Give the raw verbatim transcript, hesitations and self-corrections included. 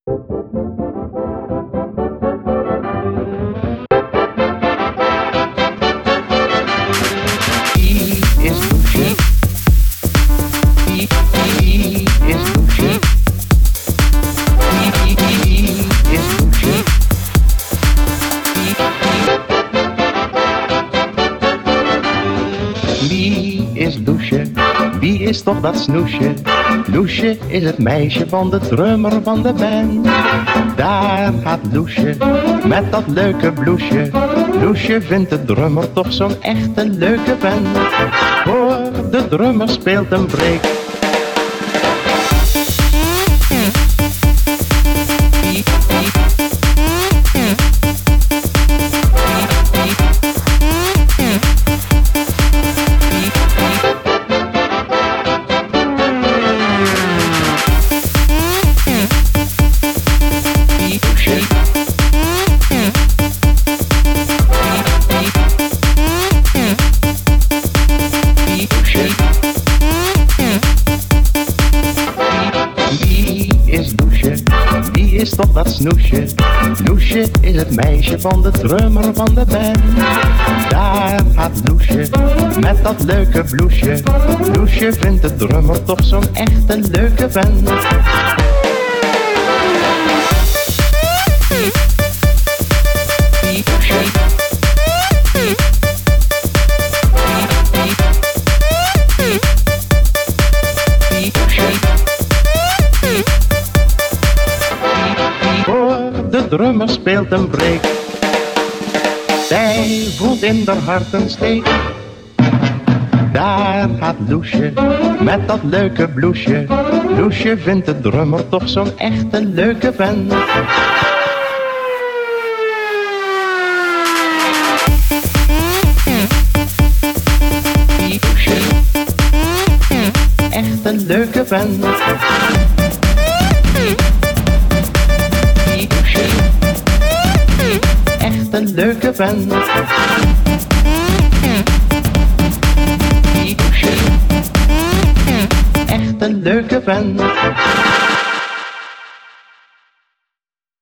Wie is Loesje? Wie is toch dat snoesje? Loesje is het meisje van de drummer van de band. Daar gaat Loesje met dat leuke bloesje. Loesje vindt de drummer toch zo'n echte leuke vent. Hoor, de drummer speelt een break. Wie is toch dat snoesje? Loesje is het meisje van de drummer van de band. Daar gaat Loesje met dat leuke bloesje. Loesje vindt de drummer toch zo'n echte leuke vent. De drummer speelt een break. Zij voelt in haar hart een steek. Daar gaat Loesje met dat leuke bloesje. Loesje vindt de drummer toch zo'n echte leuke vent. Loesje, echt een leuke vent. Echt een leuke vent. Echt een leuke vent.